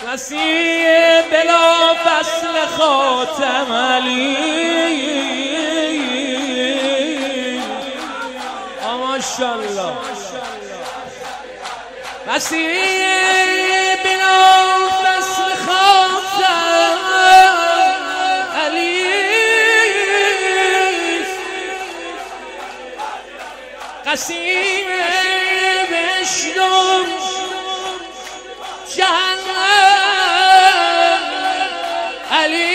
وسیع بلا فصل خاتم علی ماشاءالله وسیع بلا فصل خاتم علی قسیم بشنم جهنم علی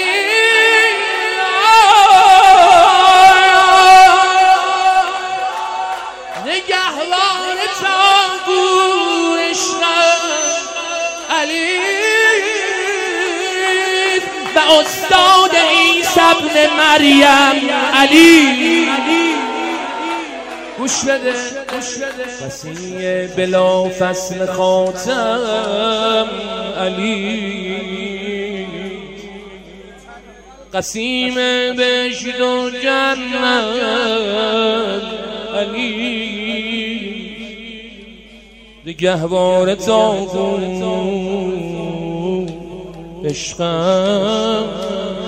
نگهبان تابور عشق علی و استاد عیسی ابن مریم علی گوش بده وسیع بلا فصل خاتم علی قسیم بهشت و جنت علی نگهبان تابور عشقم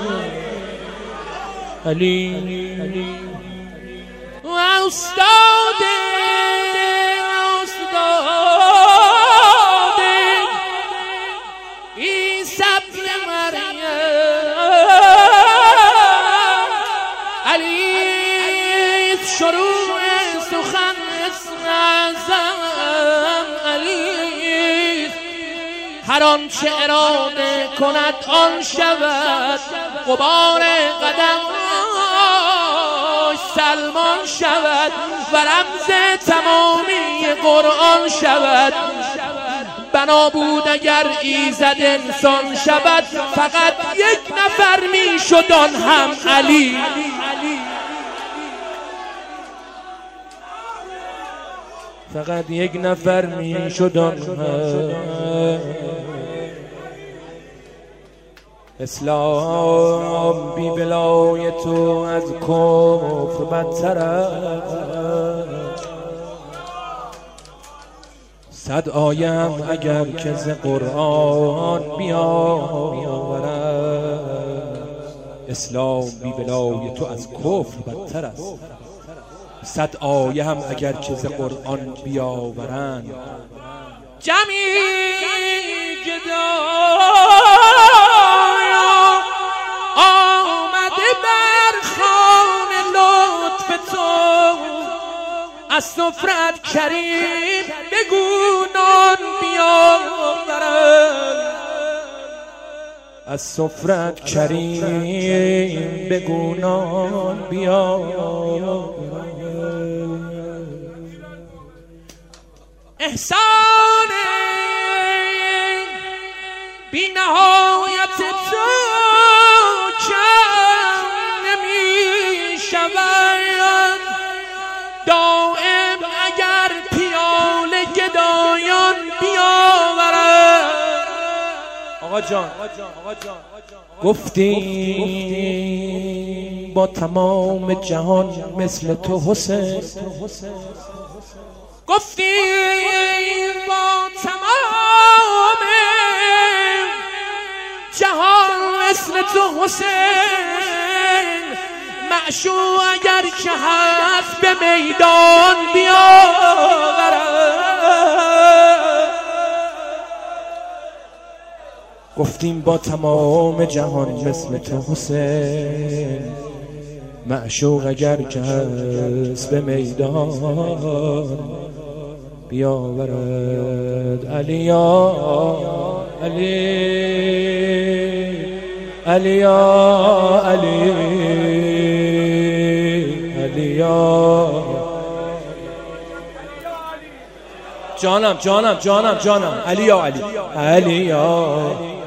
علی و استاد عیسی ابن مریم علی شروع سخن اسم اعظم علی هر آنچه اراده کند آن شود غبار قدم سلمان شود و رمز تمامی قرآن شود بنا بود اگر ایزد انسان شود فقط یک نفر می شد آن هم علی فقط یک نفر می شد آن هم اسلام بی بلای تو از کفر بدتر است صد آیم اگر که ز قرآن بیاورد اسلام بی بلای تو از کفر بدتر است صد آیم اگر که ز قرآن بیاورند جمی گدا از سفرت کریم بگو نان بیاورند از سفرت کریم بگو نان بیاورند احسان بی نهایت تو کم نمی شود دائم اگر پیاله گدایان بیاورد آقا جان گفتی با تمام جهان مثل تو حسین گفتی با تمام جهان مثل تو حسین معشوق اگر که هست به میدان بیاورد گفتیم با تمام جهان مثل تو حسین معشوق اگر که هست به میدان بیاورد علی یا علی علی یا علی علی یا جانم علی یا علی علی یا